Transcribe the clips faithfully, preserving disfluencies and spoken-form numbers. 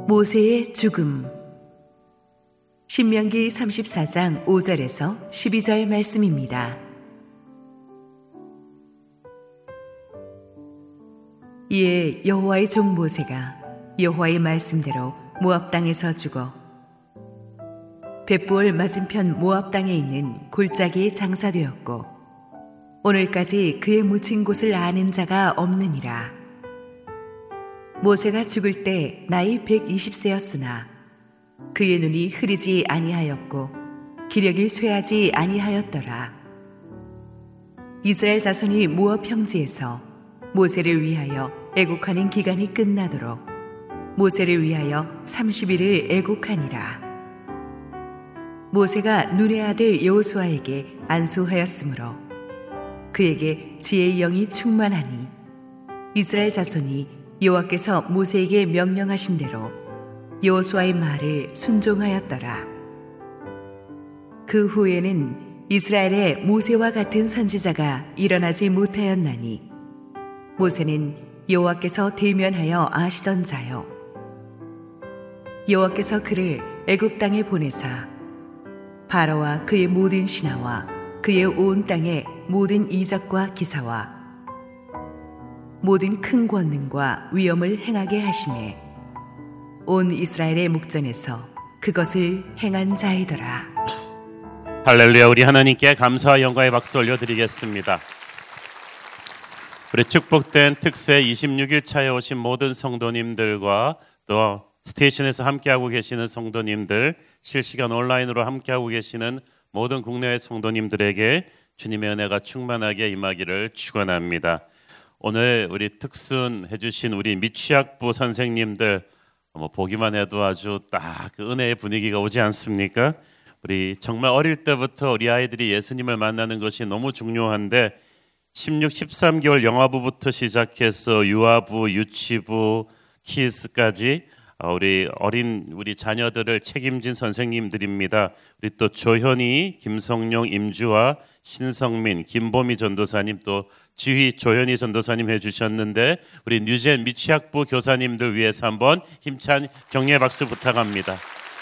모세의 죽음. 신명기 삼십사 장 오 절에서 십이 절 말씀입니다. 이에 여호와의 종 모세가 여호와의 말씀대로 모압 땅에서 죽어 벳부올 맞은편 모압 땅에 있는 골짜기에 장사되었고 오늘까지 그의 묻힌 곳을 아는 자가 없느니라. 모세가 죽을 때 나이 백이십 세였으나 그의 눈이 흐리지 아니하였고 기력이 쇠하지 아니하였더라. 이스라엘 자손이 모압 평지에서 모세를 위하여 애곡하는 기간이 끝나도록 모세를 위하여 삼십 일을 애곡하니라. 모세가 눈의 아들 여호수아에게 안수하였으므로 그에게 지혜의 영이 충만하니 이스라엘 자손이 여호와께서 모세에게 명령하신 대로 여호수아의 말을 순종하였더라. 그 후에는 이스라엘에 모세와 같은 선지자가 일어나지 못하였나니 모세는 여호와께서 대면하여 아시던 자요 여호와께서 그를 애굽 땅에 보내사 바로와 그의 모든 신하와 그의 온 땅의 모든 이적과 기사와 모든 큰 권능과 위엄을 행하게 하심에 온 이스라엘의 목전에서 그것을 행한 자이더라. 할렐루야. 우리 하나님께 감사와 영광의 박수 올려드리겠습니다. 우리 축복된 특세 이십육 일 차에 오신 모든 성도님들과 또 스테이션에서 함께하고 계시는 성도님들, 실시간 온라인으로 함께하고 계시는 모든 국내외 성도님들에게 주님의 은혜가 충만하게 임하기를 축원합니다. 오늘 우리 특순해 주신 우리 미취학부 선생님들 뭐 보기만 해도 아주 딱 그 은혜의 분위기가 오지 않습니까? 우리 정말 어릴 때부터 우리 아이들이 예수님을 만나는 것이 너무 중요한데 십육, 십삼 개월 영아부부터 시작해서 유아부, 유치부, 키즈까지 우리 어린 우리 자녀들을 책임진 선생님들입니다. 우리 또 조현이, 김성용, 임주아, 신성민, 김보미 전도사님 또 지휘 조현희 전도사님 해주셨는데 우리 뉴젠 미취학부 교사님들 위해서 한번 힘찬 격려의 박수 부탁합니다.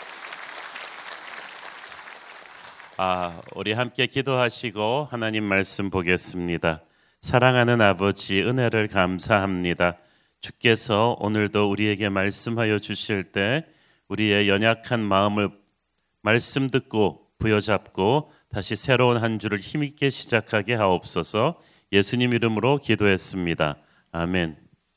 아, 우리 함께 기도하시고 하나님 말씀 보겠습니다. 사랑하는 아버지, 은혜를 감사합니다. 주께서 오늘도 우리에게 말씀하여 주실 때 우리의 연약한 마음을 말씀 듣고 부여잡고 다시 새로운 한 주를 힘있게 시작하게 하옵소서. 예수님 이름으로 기도했습니다. 아멘.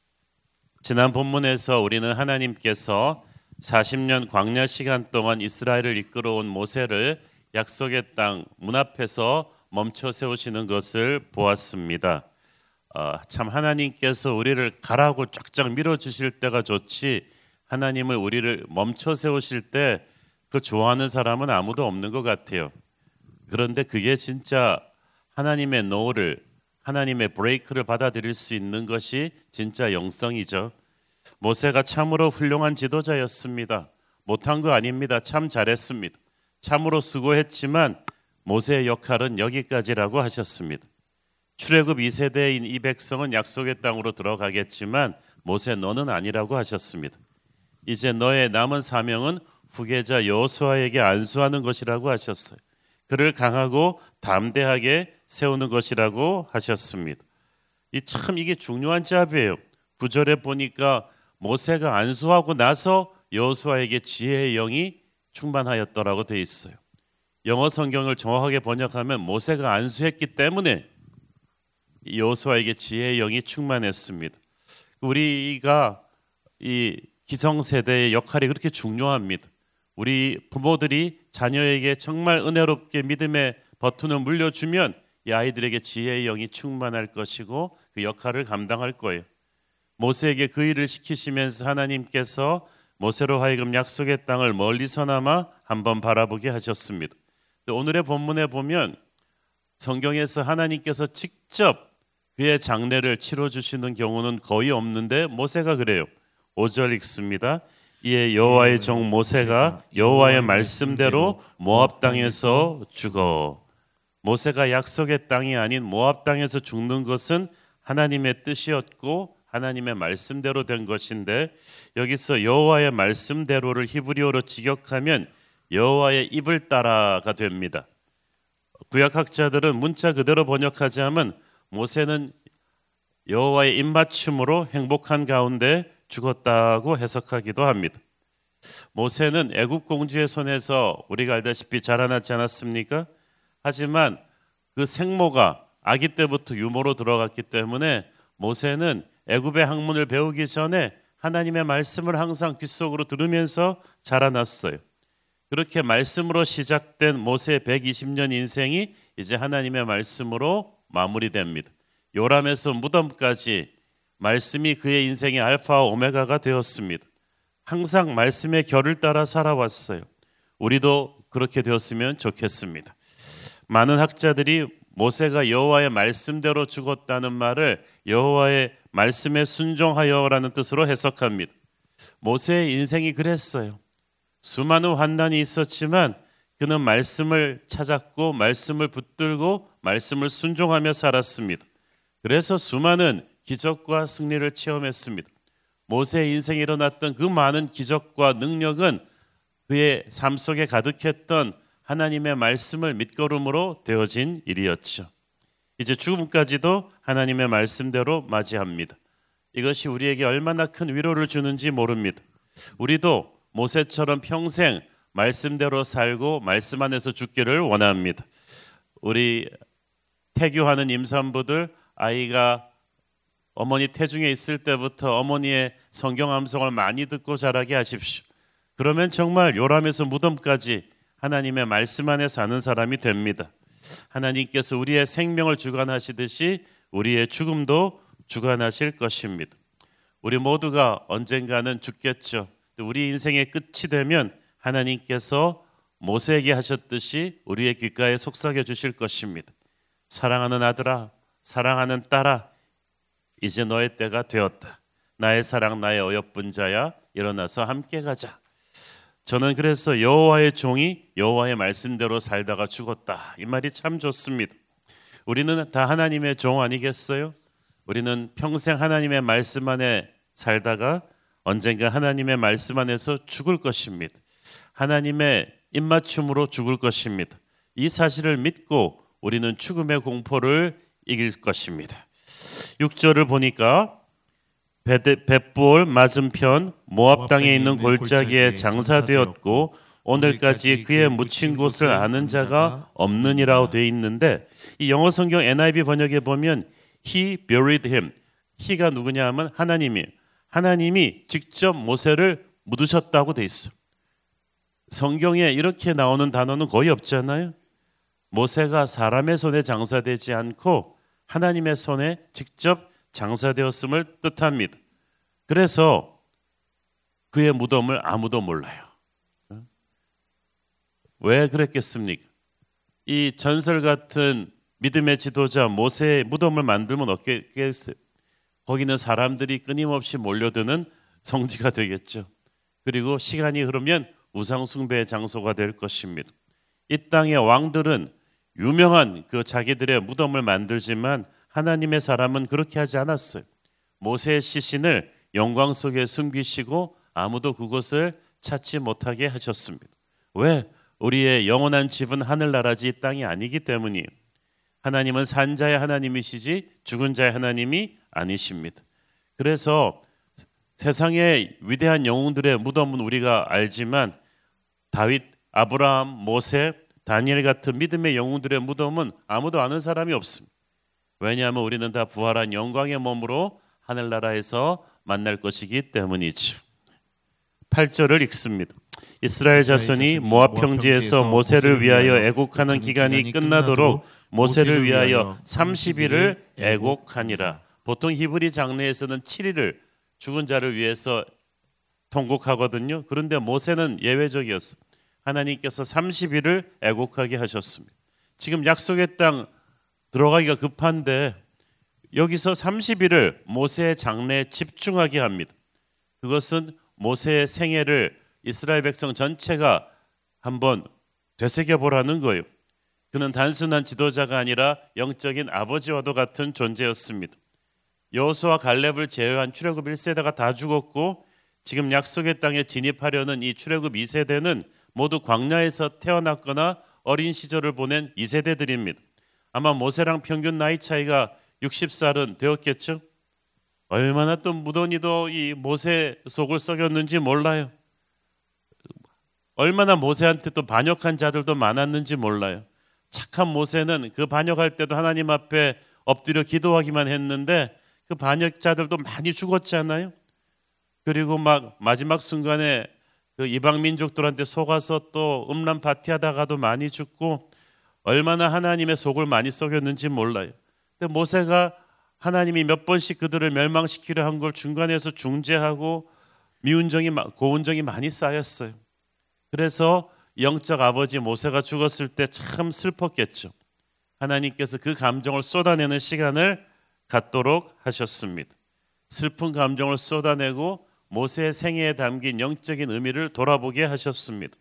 지난 본문에서 우리는 하나님께서 사십 년 광야 시간 동안 이스라엘을 이끌어온 모세를 약속의 땅 문 앞에서 멈춰 세우시는 것을 보았습니다. 어, 참 하나님께서 우리를 가라고 쫙쫙 밀어주실 때가 좋지 하나님을 우리를 멈춰 세우실 때 그 좋아하는 사람은 아무도 없는 것 같아요. 그런데 그게 진짜 하나님의 노를 하나님의 브레이크를 받아들일 수 있는 것이 진짜 영성이죠. 모세가 참으로 훌륭한 지도자였습니다. 못한 거 아닙니다. 참 잘했습니다. 참으로 수고했지만 모세의 역할은 여기까지라고 하셨습니다. 출애굽 이 세대인 이 백성은 약속의 땅으로 들어가겠지만 모세 너는 아니라고 하셨습니다. 이제 너의 남은 사명은 후계자 여호수아에게 안수하는 것이라고 하셨어요. 그를 강하고 담대하게 세우는 것이라고 하셨습니다. 이 참 이게 중요한 잡이에요. 구절에 보니까 모세가 안수하고 나서 여호수아에게 지혜의 영이 충만하였더라고 돼 있어요. 영어 성경을 정확하게 번역하면 모세가 안수했기 때문에 여호수아에게 지혜의 영이 충만했습니다. 우리가 이 기성세대의 역할이 그렇게 중요합니다. 우리 부모들이 자녀에게 정말 은혜롭게 믿음의 버튼을 물려주면 이 아이들에게 지혜의 영이 충만할 것이고 그 역할을 감당할 거예요. 모세에게 그 일을 시키시면서 하나님께서 모세로 하여금 약속의 땅을 멀리서나마 한번 바라보게 하셨습니다. 오늘의 본문에 보면 성경에서 하나님께서 직접 그의 장례를 치러주시는 경우는 거의 없는데 모세가 그래요. 오 절 읽습니다. 이에 여호와의 종 모세가 여호와의 말씀대로 모압 땅에서 죽어. 모세가 약속의 땅이 아닌 모압 땅에서 죽는 것은 하나님의 뜻이었고 하나님의 말씀대로 된 것인데 여기서 여호와의 말씀대로를 히브리어로 직역하면 여호와의 입을 따라가 됩니다. 구약학자들은 문자 그대로 번역하자면 모세는 여호와의 입맞춤으로 행복한 가운데 죽었다고 해석하기도 합니다. 모세는 애굽 공주의 손에서 우리가 알다시피 자라나지 않았습니까? 하지만 그 생모가 아기 때부터 유모로 들어갔기 때문에 모세는 애굽의 학문을 배우기 전에 하나님의 말씀을 항상 귓속으로 들으면서 자라났어요. 그렇게 말씀으로 시작된 모세의 백이십 년 인생이 이제 하나님의 말씀으로 마무리됩니다. 요람에서 무덤까지 말씀이 그의 인생의 알파와 오메가가 되었습니다. 항상 말씀의 결을 따라 살아왔어요. 우리도 그렇게 되었으면 좋겠습니다. 많은 학자들이 모세가 여호와의 말씀대로 죽었다는 말을 여호와의 말씀에 순종하여라는 뜻으로 해석합니다. 모세의 인생이 그랬어요. 수많은 환난이 있었지만 그는 말씀을 찾았고 말씀을 붙들고 말씀을 순종하며 살았습니다. 그래서 수많은 기적과 승리를 체험했습니다. 모세의 인생에 일어났던 그 많은 기적과 능력은 그의 삶 속에 가득했던 하나님의 말씀을 밑거름으로 되어진 일이었죠. 이제 죽음까지도 하나님의 말씀대로 맞이합니다. 이것이 우리에게 얼마나 큰 위로를 주는지 모릅니다. 우리도 모세처럼 평생 말씀대로 살고 말씀 안에서 죽기를 원합니다. 우리 태교하는 임산부들 아이가 어머니 태중에 있을 때부터 어머니의 성경 암송을 많이 듣고 자라게 하십시오. 그러면 정말 요람에서 무덤까지 하나님의 말씀 안에 사는 사람이 됩니다. 하나님께서 우리의 생명을 주관하시듯이 우리의 죽음도 주관하실 것입니다. 우리 모두가 언젠가는 죽겠죠. 우리 인생의 끝이 되면 하나님께서 모세에게 하셨듯이 우리의 귓가에 속삭여 주실 것입니다. 사랑하는 아들아, 사랑하는 딸아, 이제 너의 때가 되었다. 나의 사랑, 나의 어여쁜 자야, 일어나서 함께 가자. 저는 그래서 여호와의 종이 여호와의 말씀대로 살다가 죽었다. 이 말이 참 좋습니다. 우리는 다 하나님의 종 아니겠어요? 우리는 평생 하나님의 말씀 안에 살다가 언젠가 하나님의 말씀 안에서 죽을 것입니다. 하나님의 입맞춤으로 죽을 것입니다. 이 사실을 믿고 우리는 죽음의 공포를 이길 것입니다. 육 절을 보니까 벳볼 맞은편 모압 땅에 있는 골짜기에 장사되었고 오늘까지 그의 묻힌 곳을 아는 자가 없느니라고 되어 있는데 이 영어 성경 엔 아이 비 번역에 보면 He buried him. He가 누구냐 하면 하나님이 하나님이 직접 모세를 묻으셨다고 되어 있어. 성경에 이렇게 나오는 단어는 거의 없잖아요. 모세가 사람의 손에 장사되지 않고 하나님의 손에 직접 장사되었음을 뜻합니다. 그래서 그의 무덤을 아무도 몰라요. 왜 그랬겠습니까? 이 전설 같은 믿음의 지도자 모세의 무덤을 만들면 어떻겠어요? 거기는 사람들이 끊임없이 몰려드는 성지가 되겠죠. 그리고 시간이 흐르면 우상 숭배의 장소가 될 것입니다. 이 땅의 왕들은 유명한 그 자기들의 무덤을 만들지만 하나님의 사람은 그렇게 하지 않았어요. 모세의 시신을 영광 속에 숨기시고 아무도 그곳을 찾지 못하게 하셨습니다. 왜? 우리의 영원한 집은 하늘나라지 이 땅이 아니기 때문이에요. 하나님은 산자의 하나님이시지 죽은 자의 하나님이 아니십니다. 그래서 세상의 위대한 영웅들의 무덤은 우리가 알지만 다윗, 아브라함, 모세, 다니엘 같은 믿음의 영웅들의 무덤은 아무도 아는 사람이 없습니다. 왜냐하면 우리는 다 부활한 영광의 몸으로 하늘나라에서 만날 것이기 때문이죠. 팔 절을 읽습니다. 이스라엘 자손이 모압 평지에서 모세를 위하여 애곡하는 기간이 끝나도록 모세를 위하여 삼십 일을 애곡하니라. 보통 히브리 장르에서는 칠 일을 죽은 자를 위해서 통곡하거든요. 그런데 모세는 예외적이었어요. 하나님께서 삼십 일을 애곡하게 하셨습니다. 지금 약속의 땅 들어가기가 급한데 여기서 삼십 일을 모세의 장래에 집중하게 합니다. 그것은 모세의 생애를 이스라엘 백성 전체가 한번 되새겨보라는 거예요. 그는 단순한 지도자가 아니라 영적인 아버지와도 같은 존재였습니다. 여호수아 갈렙을 제외한 출애굽 일 세대가 다 죽었고 지금 약속의 땅에 진입하려는 이 출애굽 이 세대는 모두 광야에서 태어났거나 어린 시절을 보낸 이 세대들입니다. 아마 모세랑 평균 나이 차이가 육십 살은 되었겠죠. 얼마나 또 무더니도 이 모세 속을 썩였는지 몰라요. 얼마나 모세한테 또 반역한 자들도 많았는지 몰라요. 착한 모세는 그 반역할 때도 하나님 앞에 엎드려 기도하기만 했는데 그 반역자들도 많이 죽었잖아요. 그리고 막 마지막 순간에 그 이방 민족들한테 속아서 또 음란 파티하다가도 많이 죽고 얼마나 하나님의 속을 많이 썩였는지 몰라요. 근데 모세가 하나님이 몇 번씩 그들을 멸망시키려 한 걸 중간에서 중재하고 미운정이 고운정이 많이 쌓였어요. 그래서 영적 아버지 모세가 죽었을 때 참 슬펐겠죠. 하나님께서 그 감정을 쏟아내는 시간을 갖도록 하셨습니다. 슬픈 감정을 쏟아내고 모세의 생애에 담긴 영적인 의미를 돌아보게 하셨습니다.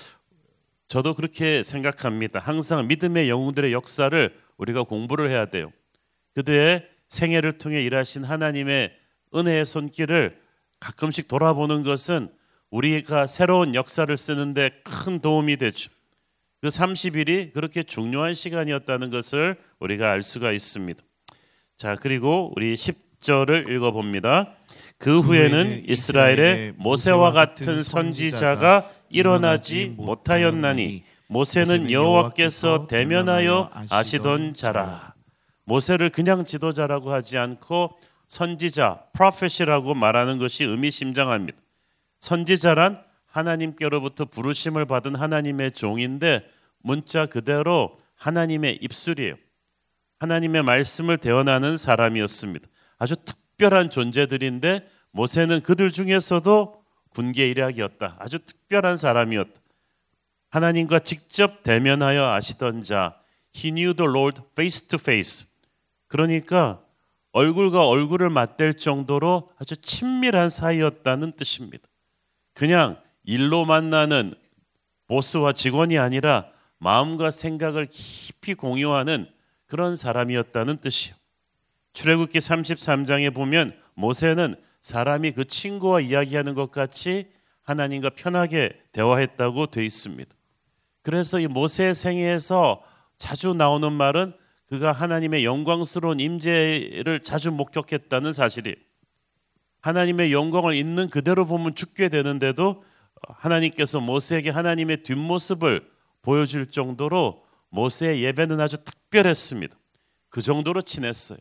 저도 그렇게 생각합니다. 항상 믿음의 영웅들의 역사를 우리가 공부를 해야 돼요. 그들의 생애를 통해 일하신 하나님의 은혜의 손길을 가끔씩 돌아보는 것은 우리가 새로운 역사를 쓰는데 큰 도움이 되죠. 그 삼십 일이 그렇게 중요한 시간이었다는 것을 우리가 알 수가 있습니다. 자, 그리고 우리 십 절을 읽어봅니다. 그 후에는 이스라엘의 모세와 같은 선지자가 일어나지 못하였나니 모세는 여호와께서 대면하여 아시던 자라. 모세를 그냥 지도자라고 하지 않고 선지자, 프로페시라고 말하는 것이 의미심장합니다. 선지자란 하나님께로부터 부르심을 받은 하나님의 종인데 문자 그대로 하나님의 입술이에요. 하나님의 말씀을 대언하는 사람이었습니다. 아주 특별한 존재들인데 모세는 그들 중에서도 군계 일약이었다. 아주 특별한 사람이었다. 하나님과 직접 대면하여 아시던 자, He knew the Lord face to face. 그러니까 얼굴과 얼굴을 맞댈 정도로 아주 친밀한 사이였다는 뜻입니다. 그냥 일로 만나는 보스와 직원이 아니라 마음과 생각을 깊이 공유하는 그런 사람이었다는 뜻이에요. 출애굽기 삼십삼 장에 보면 모세는 사람이 그 친구와 이야기하는 것 같이 하나님과 편하게 대화했다고 되어 있습니다. 그래서 이 모세의 생애에서 자주 나오는 말은 그가 하나님의 영광스러운 임재를 자주 목격했다는 사실이에요. 하나님의 영광을 있는 그대로 보면 죽게 되는데도 하나님께서 모세에게 하나님의 뒷모습을 보여줄 정도로 모세의 예배는 아주 특별했습니다. 그 정도로 친했어요.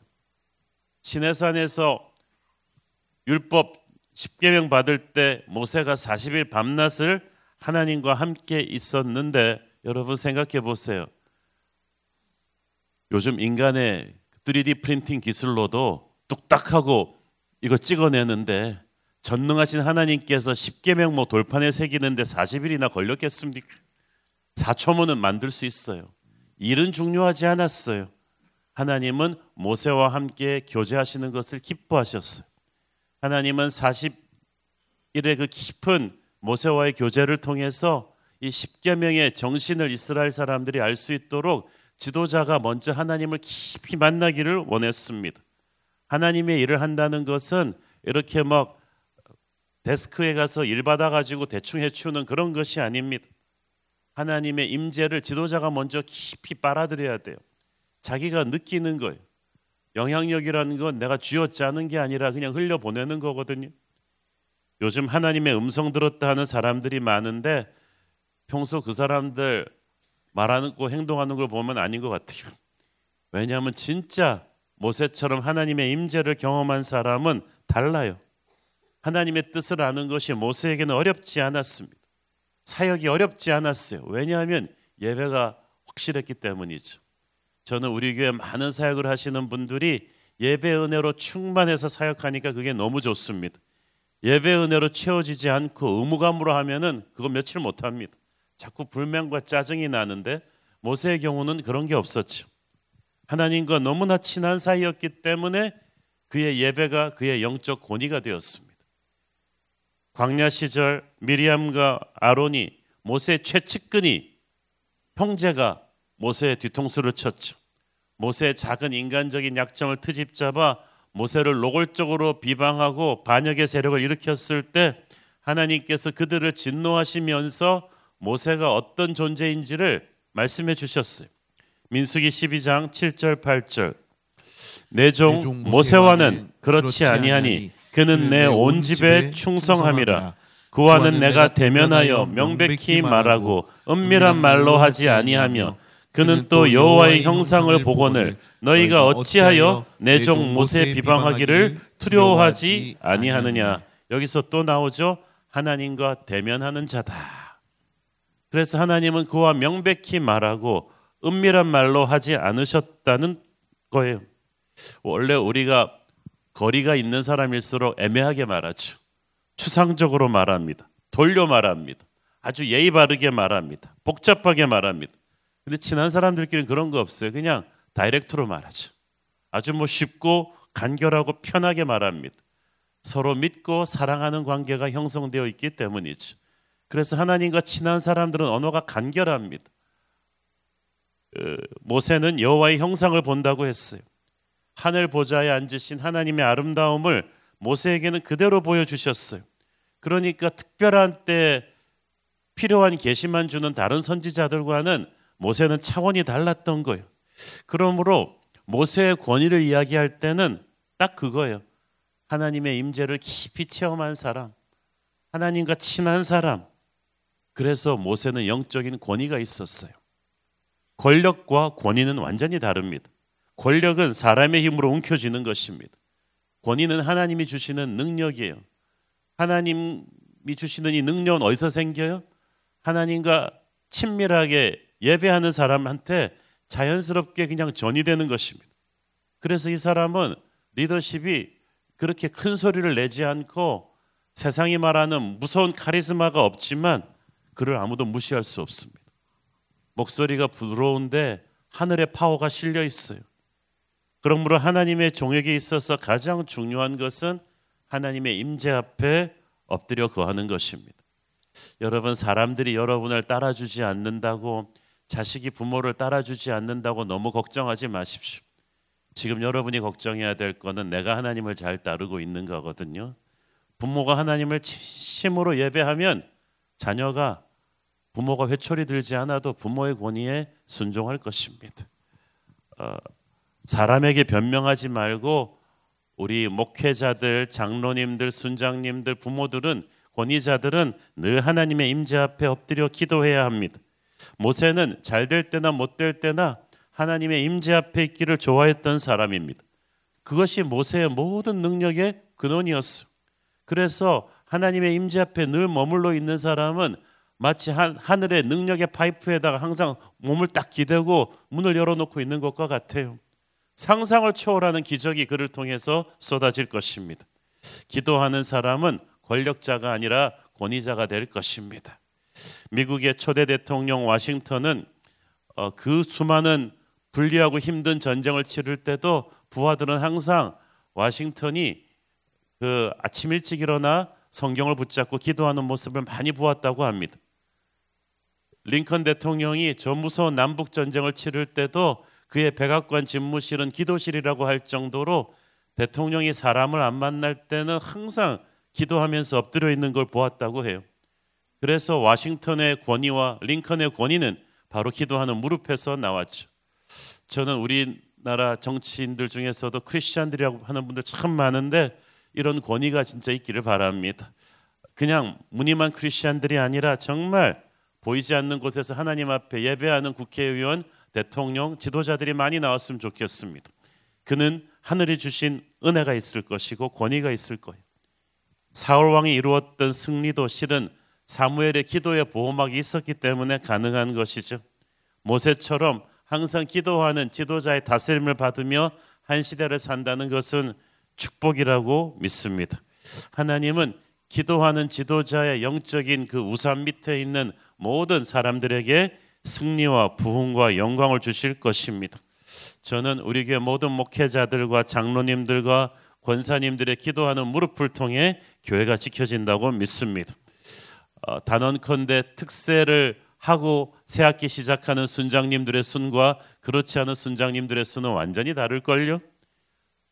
시내산에서 율법 십계명 받을 때 모세가 사십 일 밤낮을 하나님과 함께 있었는데 여러분 생각해 보세요. 요즘 인간의 쓰리디 프린팅 기술로도 뚝딱하고 이거 찍어내는데 전능하신 하나님께서 십계명 뭐 돌판에 새기는데 사십 일이나 걸렸겠습니까? 사 초면은 만들 수 있어요. 일은 중요하지 않았어요. 하나님은 모세와 함께 교제하시는 것을 기뻐하셨어요. 하나님은 사십 일의 그 깊은 모세와의 교제를 통해서 이 십계명의 정신을 이스라엘 사람들이 알 수 있도록 지도자가 먼저 하나님을 깊이 만나기를 원했습니다. 하나님의 일을 한다는 것은 이렇게 막 데스크에 가서 일 받아가지고 대충 해치우는 그런 것이 아닙니다. 하나님의 임재를 지도자가 먼저 깊이 빨아들여야 돼요. 자기가 느끼는 거예요. 영향력이라는 건 내가 쥐어짜는 게 아니라 그냥 흘려보내는 거거든요. 요즘 하나님의 음성 들었다 하는 사람들이 많은데 평소 그 사람들 말하는 거 행동하는 걸 보면 아닌 것 같아요. 왜냐하면 진짜 모세처럼 하나님의 임재를 경험한 사람은 달라요. 하나님의 뜻을 아는 것이 모세에게는 어렵지 않았습니다. 사역이 어렵지 않았어요. 왜냐하면 예배가 확실했기 때문이죠. 저는 우리 교회 많은 사역을 하시는 분들이 예배 은혜로 충만해서 사역하니까 그게 너무 좋습니다. 예배 은혜로 채워지지 않고 의무감으로 하면은 그거 며칠 못합니다. 자꾸 불만과 짜증이 나는데 모세의 경우는 그런 게 없었죠. 하나님과 너무나 친한 사이였기 때문에 그의 예배가 그의 영적 권위가 되었습니다. 광야 시절 미리암과 아론이 모세의 최측근이 형제가 모세의 뒤통수를 쳤죠. 모세의 작은 인간적인 약점을 트집잡아 모세를 노골적으로 비방하고 반역의 세력을 일으켰을 때 하나님께서 그들을 진노하시면서 모세가 어떤 존재인지를 말씀해 주셨어요. 민수기 십이 장 칠 절 팔 절. 내 종 모세와는 그렇지 아니하니 그는 내 온 집에 충성함이라. 그와는 내가 대면하여 명백히 말하고 은밀한 말로 하지 아니하며 그는 또 여호와의 형상을 보거늘 너희가 어찌하여 내 종 모세 비방하기를 두려워하지 아니하느냐. 여기서 또 나오죠. 하나님과 대면하는 자다. 그래서 하나님은 그와 명백히 말하고 은밀한 말로 하지 않으셨다는 거예요. 원래 우리가 거리가 있는 사람일수록 애매하게 말하죠. 추상적으로 말합니다. 돌려 말합니다. 아주 예의 바르게 말합니다. 복잡하게 말합니다. 근데 친한 사람들끼리는 그런 거 없어요. 그냥 다이렉트로 말하죠. 아주 뭐 쉽고 간결하고 편하게 말합니다. 서로 믿고 사랑하는 관계가 형성되어 있기 때문이죠. 그래서 하나님과 친한 사람들은 언어가 간결합니다. 모세는 여호와의 형상을 본다고 했어요. 하늘 보좌에 앉으신 하나님의 아름다움을 모세에게는 그대로 보여주셨어요. 그러니까 특별한 때 필요한 계시만 주는 다른 선지자들과는 모세는 차원이 달랐던 거예요. 그러므로 모세의 권위를 이야기할 때는 딱 그거예요. 하나님의 임재를 깊이 체험한 사람, 하나님과 친한 사람. 그래서 모세는 영적인 권위가 있었어요. 권력과 권위는 완전히 다릅니다. 권력은 사람의 힘으로 움켜쥐는 것입니다. 권위는 하나님이 주시는 능력이에요. 하나님이 주시는 이 능력은 어디서 생겨요? 하나님과 친밀하게 예배하는 사람한테 자연스럽게 그냥 전이되는 것입니다. 그래서 이 사람은 리더십이 그렇게 큰 소리를 내지 않고 세상이 말하는 무서운 카리스마가 없지만 그를 아무도 무시할 수 없습니다. 목소리가 부드러운데 하늘의 파워가 실려 있어요. 그러므로 하나님의 종에게 있어서 가장 중요한 것은 하나님의 임재 앞에 엎드려 거하는 것입니다. 여러분, 사람들이 여러분을 따라주지 않는다고, 자식이 부모를 따라주지 않는다고 너무 걱정하지 마십시오. 지금 여러분이 걱정해야 될 거는 내가 하나님을 잘 따르고 있는 거거든요. 부모가 하나님을 진심으로 예배하면 자녀가 부모가 회초리 들지 않아도 부모의 권위에 순종할 것입니다. 어, 사람에게 변명하지 말고 우리 목회자들, 장로님들, 순장님들, 부모들은, 권위자들은 늘 하나님의 임재 앞에 엎드려 기도해야 합니다. 모세는 잘 될 때나 못 될 때나 하나님의 임재 앞에 있기를 좋아했던 사람입니다. 그것이 모세의 모든 능력의 근원이었어요. 그래서 하나님의 임재 앞에 늘 머물러 있는 사람은 마치 한, 하늘의 능력의 파이프에다가 항상 몸을 딱 기대고 문을 열어놓고 있는 것과 같아요. 상상을 초월하는 기적이 그를 통해서 쏟아질 것입니다. 기도하는 사람은 권력자가 아니라 권위자가 될 것입니다. 미국의 초대 대통령 워싱턴은 어, 그 수많은 불리하고 힘든 전쟁을 치를 때도 부하들은 항상 워싱턴이 그 아침 일찍 일어나 성경을 붙잡고 기도하는 모습을 많이 보았다고 합니다. 링컨 대통령이 저 무서운 남북 전쟁을 치를 때도 그의 백악관 집무실은 기도실이라고 할 정도로 대통령이 사람을 안 만날 때는 항상 기도하면서 엎드려 있는 걸 보았다고 해요. 그래서 워싱턴의 권위와 링컨의 권위는 바로 기도하는 무릎에서 나왔죠. 저는 우리나라 정치인들 중에서도 크리스찬들이라고 하는 분들 참 많은데 이런 권위가 진짜 있기를 바랍니다. 그냥 무늬만 크리스찬들이 아니라 정말 보이지 않는 곳에서 하나님 앞에 예배하는 국회의원, 대통령, 지도자들이 많이 나왔으면 좋겠습니다. 그는 하늘이 주신 은혜가 있을 것이고 권위가 있을 거예요. 사울 왕이 이루었던 승리도 실은 사무엘의 기도의 보호막이 있었기 때문에 가능한 것이죠. 모세처럼 항상 기도하는 지도자의 다스림을 받으며 한 시대를 산다는 것은 축복이라고 믿습니다. 하나님은 기도하는 지도자의 영적인 그 우산 밑에 있는 모든 사람들에게 승리와 부흥과 영광을 주실 것입니다. 저는 우리 교회 모든 목회자들과 장로님들과 권사님들의 기도하는 무릎을 통해 교회가 지켜진다고 믿습니다. 어, 단언컨대 특세를 하고 새학기 시작하는 순장님들의 순과 그렇지 않은 순장님들의 순은 완전히 다를걸요.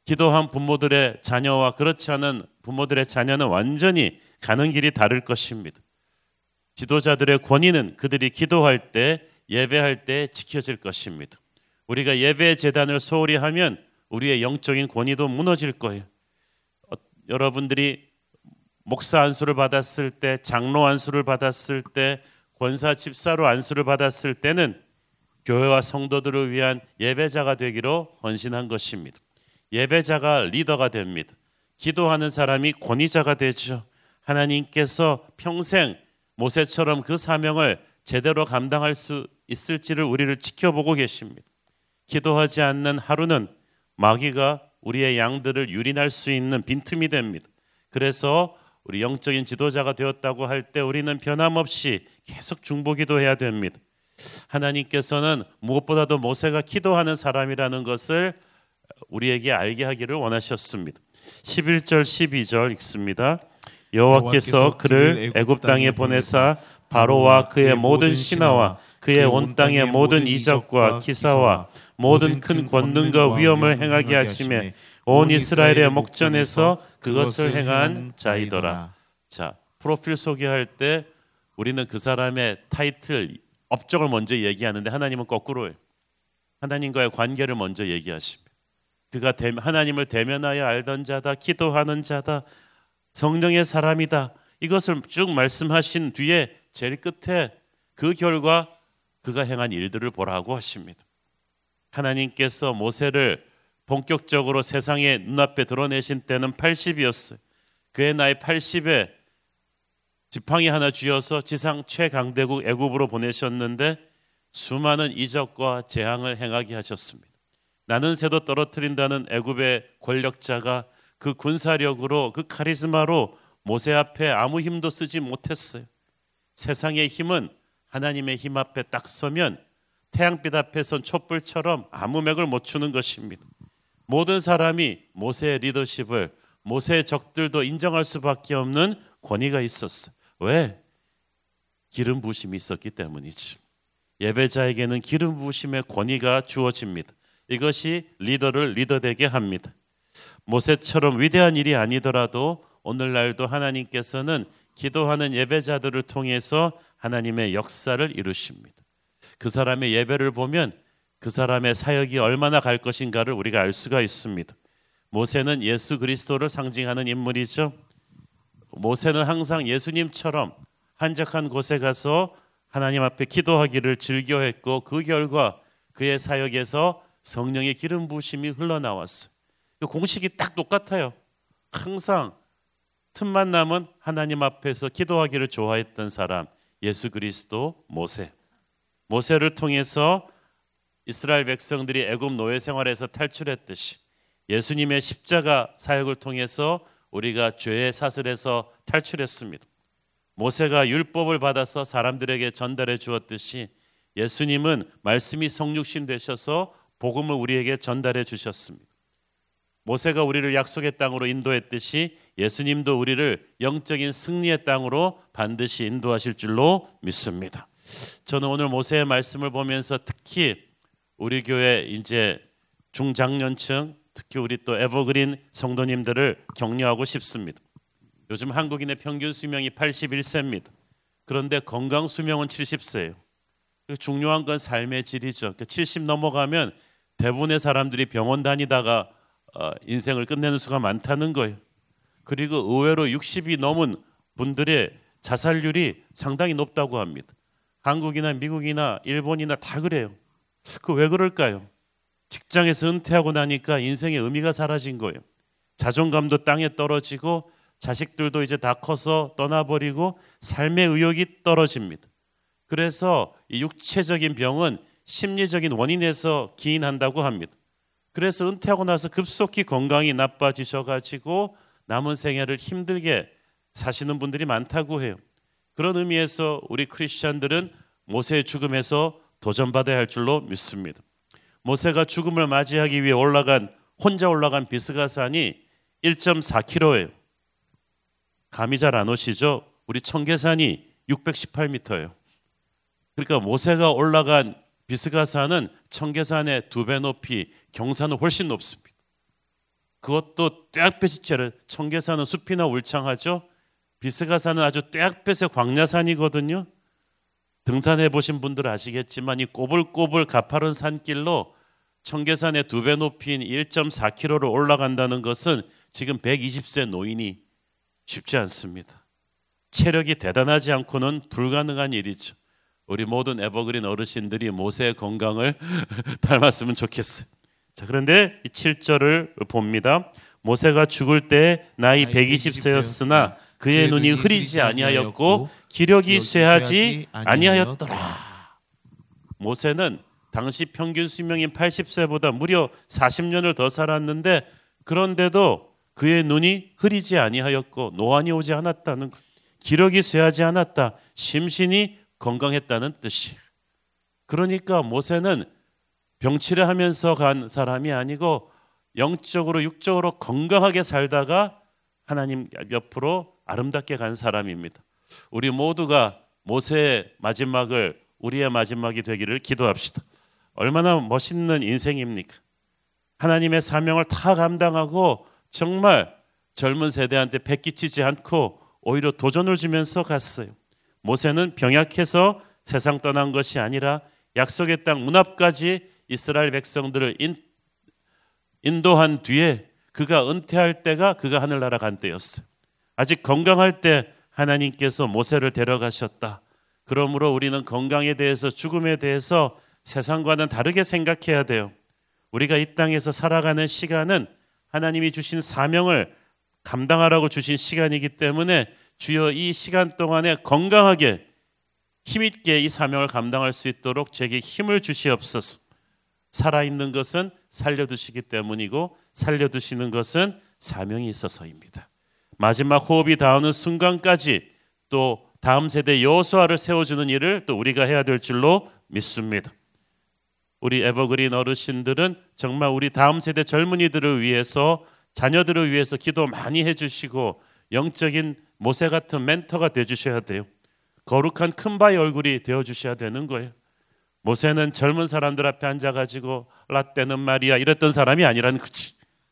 기도한 부모들의 자녀와 그렇지 않은 부모들의 자녀는 완전히 가는 길이 다를 것입니다. 지도자들의 권위는 그들이 기도할 때, 예배할 때 지켜질 것입니다. 우리가 예배 재단을 소홀히 하면 우리의 영적인 권위도 무너질 거예요. 어, 여러분들이 목사 안수를 받았을 때, 장로 안수를 받았을 때, 권사 집사로 안수를 받았을 때는 교회와 성도들을 위한 예배자가 되기로 헌신한 것입니다. 예배자가 리더가 됩니다. 기도하는 사람이 권위자가 되죠. 하나님께서 평생 모세처럼 그 사명을 제대로 감당할 수 있을지를 우리를 지켜보고 계십니다. 기도하지 않는 하루는 마귀가 우리의 양들을 유린할 수 있는 빈틈이 됩니다. 그래서 우리 영적인 지도자가 되었다고 할 때 우리는 변함없이 계속 중보기도해야 됩니다. 하나님께서는 무엇보다도 모세가 기도하는 사람이라는 것을 우리에게 알게 하기를 원하셨습니다. 십일 절 십이 절 읽습니다. 여호와께서 그를 애굽 땅에 보내사 바로와 그의 모든 신하와 그의 온 땅의 모든 이적과 기사와 모든 큰 권능과 위엄을 행하게 하시매 온 이스라엘의 목전에서 그것을 행한 자이더라. 자, 프로필 소개할 때 우리는 그 사람의 타이틀, 업적을 먼저 얘기하는데 하나님은 거꾸로예요. 하나님과의 관계를 먼저 얘기하십니다. 그가 하나님을 대면하여 알던 자다, 기도하는 자다, 성령의 사람이다. 이것을 쭉 말씀하신 뒤에 제일 끝에 그 결과 그가 행한 일들을 보라고 하십니다. 하나님께서 모세를 본격적으로 세상의 눈앞에 드러내신 때는 팔십이었어요. 그의 나이 팔십에 지팡이 하나 쥐어서 지상 최강대국 애굽으로 보내셨는데 수많은 이적과 재앙을 행하게 하셨습니다. 나는 새도 떨어뜨린다는 애굽의 권력자가 그 군사력으로, 그 카리스마로 모세 앞에 아무 힘도 쓰지 못했어요. 세상의 힘은 하나님의 힘 앞에 딱 서면 태양빛 앞에 선 촛불처럼 아무 맥을 못 추는 것입니다. 모든 사람이 모세의 리더십을, 모세의 적들도 인정할 수밖에 없는 권위가 있었어요. 왜? 기름 부으심이 있었기 때문이죠. 예배자에게는 기름 부으심의 권위가 주어집니다. 이것이 리더를 리더되게 합니다. 모세처럼 위대한 일이 아니더라도 오늘날도 하나님께서는 기도하는 예배자들을 통해서 하나님의 역사를 이루십니다. 그 사람의 예배를 보면 그 사람의 사역이 얼마나 갈 것인가를 우리가 알 수가 있습니다. 모세는 예수 그리스도를 상징하는 인물이죠. 모세는 항상 예수님처럼 한적한 곳에 가서 하나님 앞에 기도하기를 즐겨했고 그 결과 그의 사역에서 성령의 기름 부으심이 흘러나왔어요. 공식이 딱 똑같아요. 항상 틈만 나면 하나님 앞에서 기도하기를 좋아했던 사람, 예수 그리스도 모세. 모세를 통해서 이스라엘 백성들이 애굽 노예 생활에서 탈출했듯이 예수님의 십자가 사역을 통해서 우리가 죄의 사슬에서 탈출했습니다. 모세가 율법을 받아서 사람들에게 전달해 주었듯이 예수님은 말씀이 성육신 되셔서 복음을 우리에게 전달해 주셨습니다. 모세가 우리를 약속의 땅으로 인도했듯이 예수님도 우리를 영적인 승리의 땅으로 반드시 인도하실 줄로 믿습니다. 저는 오늘 모세의 말씀을 보면서 특히 우리 교회 이제 중장년층, 특히 우리 또 에버그린 성도님들을 격려하고 싶습니다. 요즘 한국인의 평균 수명이 팔십일 세입니다. 그런데 건강 수명은 칠십 세예요. 중요한 건 삶의 질이죠. 칠십 넘어가면 대부분의 사람들이 병원 다니다가 인생을 끝내는 수가 많다는 거예요. 그리고 의외로 육십이 넘은 분들의 자살률이 상당히 높다고 합니다. 한국이나 미국이나 일본이나 다 그래요. 그 왜 그럴까요? 직장에서 은퇴하고 나니까 인생의 의미가 사라진 거예요. 자존감도 땅에 떨어지고 자식들도 이제 다 커서 떠나버리고 삶의 의욕이 떨어집니다. 그래서 이 육체적인 병은 심리적인 원인에서 기인한다고 합니다. 그래서 은퇴하고 나서 급속히 건강이 나빠지셔가지고 남은 생애를 힘들게 사시는 분들이 많다고 해요. 그런 의미에서 우리 크리스천들은 모세의 죽음에서 도전받아야 할 줄로 믿습니다. 모세가 죽음을 맞이하기 위해 올라간 혼자 올라간 비스가산이 일 점 사 킬로미터예요. 감이 잘 안 오시죠? 우리 청계산이 육백십팔 미터예요. 그러니까 모세가 올라간 비스가산은 청계산의 두 배 높이, 경산은 훨씬 높습니다. 그것도 떼약볕이채를 청계산은 숲이나 울창하죠. 비스가산은 아주 떼약볕의 광야산이거든요. 등산해 보신 분들 아시겠지만 이 꼬불꼬불 가파른 산길로 청계산의 두 배 높이인 일 점 사 킬로미터를 올라간다는 것은 지금 백이십 세 노인이 쉽지 않습니다. 체력이 대단하지 않고는 불가능한 일이죠. 우리 모든 에버그린 어르신들이 모세의 건강을 닮았으면 좋겠어요. 자, 그런데 이 칠 절을 봅니다. 모세가 죽을 때 나이 백이십 세였으나 그의 눈이 흐리지 아니하였고 기력이 쇠하지 아니하였더라. 모세는 당시 평균 수명인 팔십 세보다 무려 사십 년을 더 살았는데 그런데도 그의 눈이 흐리지 아니하였고 노안이 오지 않았다는 것, 기력이 쇠하지 않았다, 심신이 건강했다는 뜻이에요. 그러니까 모세는 병치레 하면서 간 사람이 아니고 영적으로 육적으로 건강하게 살다가 하나님 옆으로 아름답게 간 사람입니다. 우리 모두가 모세의 마지막을 우리의 마지막이 되기를 기도합시다. 얼마나 멋있는 인생입니까? 하나님의 사명을 다 감당하고 정말 젊은 세대한테 베끼치지 않고 오히려 도전을 주면서 갔어요. 모세는 병약해서 세상 떠난 것이 아니라 약속의 땅 문 앞까지 이스라엘 백성들을 인, 인도한 뒤에 그가 은퇴할 때가 그가 하늘나라 간 때였어요. 아직 건강할 때 하나님께서 모세를 데려가셨다. 그러므로 우리는 건강에 대해서, 죽음에 대해서 세상과는 다르게 생각해야 돼요. 우리가 이 땅에서 살아가는 시간은 하나님이 주신 사명을 감당하라고 주신 시간이기 때문에 주여 이 시간 동안에 건강하게 힘있게 이 사명을 감당할 수 있도록 제게 힘을 주시옵소서. 살아있는 것은 살려두시기 때문이고 살려두시는 것은 사명이 있어서입니다. 마지막 호흡이 닿는 순간까지 또 다음 세대 여호수아를 세워주는 일을 또 우리가 해야 될 줄로 믿습니다. 우리 에버그린 어르신들은 정말 우리 다음 세대 젊은이들을 위해서, 자녀들을 위해서 기도 많이 해주시고 영적인 모세 같은 멘토가 되어주셔야 돼요. 거룩한 큰바위 얼굴이 되어주셔야 되는 거예요. 모세는 젊은 사람들 앞에 앉아가지고 라떼는 말이야 이랬던 사람이 아니라는 거지.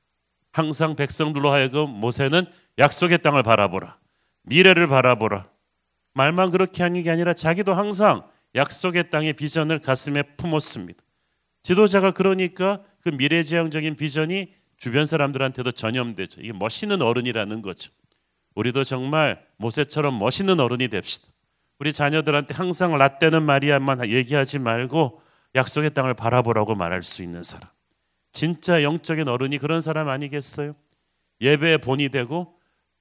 항상 백성들로 하여금 모세는 약속의 땅을 바라보라, 미래를 바라보라, 말만 그렇게 하는 게 아니라 자기도 항상 약속의 땅의 비전을 가슴에 품었습니다. 지도자가 그러니까 그 미래지향적인 비전이 주변 사람들한테도 전염되죠. 이게 멋있는 어른이라는 거죠. 우리도 정말 모세처럼 멋있는 어른이 됩시다. 우리 자녀들한테 항상 라떼는 마리아만 얘기하지 말고 약속의 땅을 바라보라고 말할 수 있는 사람. 진짜 영적인 어른이 그런 사람 아니겠어요? 예배의 본이 되고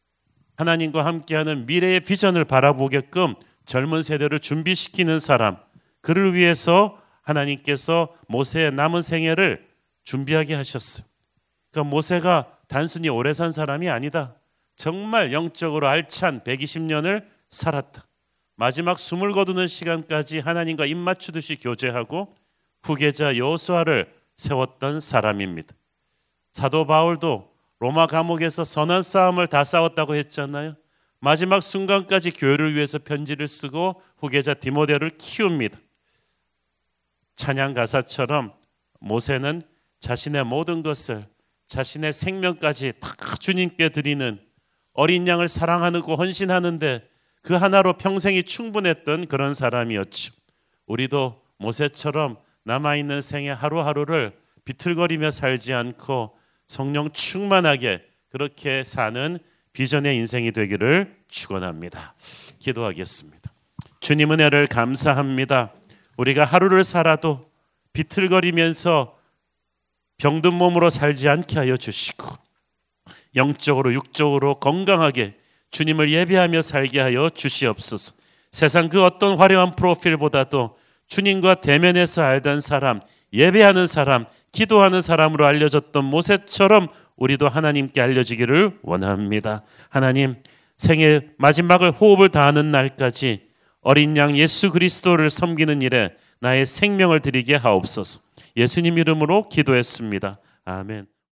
하나님과 함께하는 미래의 비전을 바라보게끔 젊은 세대를 준비시키는 사람. 그를 위해서 하나님께서 모세의 남은 생애를 준비하게 하셨어요. 그러니까 모세가 단순히 오래 산 사람이 아니다. 정말 영적으로 알찬 백이십 년을 살았다. 마지막 숨을 거두는 시간까지 하나님과 입 맞추듯이 교제하고 후계자 여호수아를 세웠던 사람입니다. 사도 바울도 로마 감옥에서 선한 싸움을 다 싸웠다고 했잖아요. 마지막 순간까지 교회를 위해서 편지를 쓰고 후계자 디모데를 키웁니다. 찬양 가사처럼 모세는 자신의 모든 것을, 자신의 생명까지 다 주님께 드리는, 어린 양을 사랑하고 헌신하는데 그 하나로 평생이 충분했던 그런 사람이었죠. 우리도 모세처럼 남아있는 생애 하루하루를 비틀거리며 살지 않고 성령 충만하게 그렇게 사는 비전의 인생이 되기를 축원합니다. 기도하겠습니다. 주님 은혜를 감사합니다. 우리가 하루를 살아도 비틀거리면서 병든 몸으로 살지 않게 하여 주시고 영적으로 육적으로 건강하게 주님을 예배하며 살게 하여 주시옵소서. 세상 그 어떤 화려한 프로필보다도 주님과 대면해서 알던 사람, 예배하는 사람, 기도하는 사람으로 알려졌던 모세처럼 우리도 하나님께 알려지기를 원합니다. 하나님, 생애 마지막을 호흡을 다하는 날까지 어린 양 예수 그리스도를 섬기는 일에 나의 생명을 드리게 하옵소서. 예수님 이름으로 기도했습니다. 아멘.